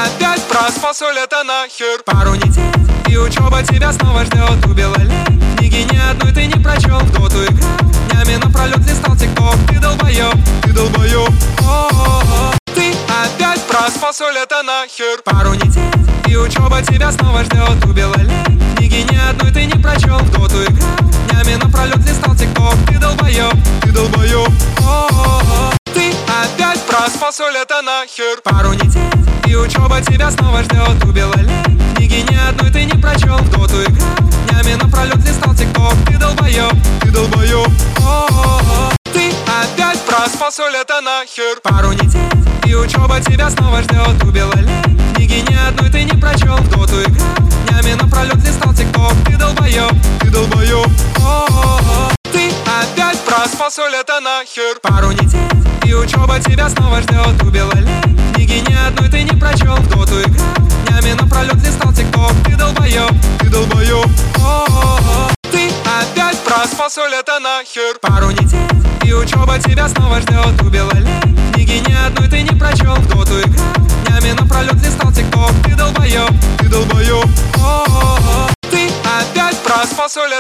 опять проспался лето нахер. Пару недель и учеба тебя снова ждет. Убил аллей, книги ни одной ты не прочел. В доту играл, днями напролет листал тикток. Ты долбоёб, о-о-о. Ты опять проспался лето нахер. Пару недель и учеба тебя снова ждет. Убил аллей, книги ни одной ты не прочел. В доту играл, днями напролет листал тикток. Ты долбоёб, о-о-о. Ты опять проспался лето нахер. Пару недель и учеба тебя снова ждет. Убил аллей, книги ни одной ты не прочел. В доту играл, днями напролет листал тикток. Ты долбоёб, о-о-о. Ты опять проспался лето нахер. Пару недель и учеба тебя снова ждет. Убил аллей, книги ни одной ты не прочел. В доту играл, днями напролет листал тикток. Ты долбоёб, о-о-о. Ты опять проспался лето нахер. Пару недель и учеба тебя снова ждет. Убил аллей, книги ни одной ты не прочел. В доту играл, днями напролет листал тикток. Ты долбоёб, о-о-о. Ты опять проспался лето нахер. Пару недель и учеба тебя снова ждет. Убил аллей, книги ни одной ты не прочел. В доту играл, днями напролет листал тикток. Ты долбоёб, о-о-о. Ты опять проспался лето